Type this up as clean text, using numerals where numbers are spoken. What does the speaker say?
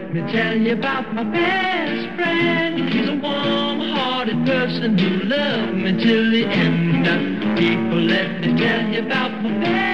let me tell you about my best friend. He's a warm-hearted person who loved me till the end. People, let me tell you about my best friend.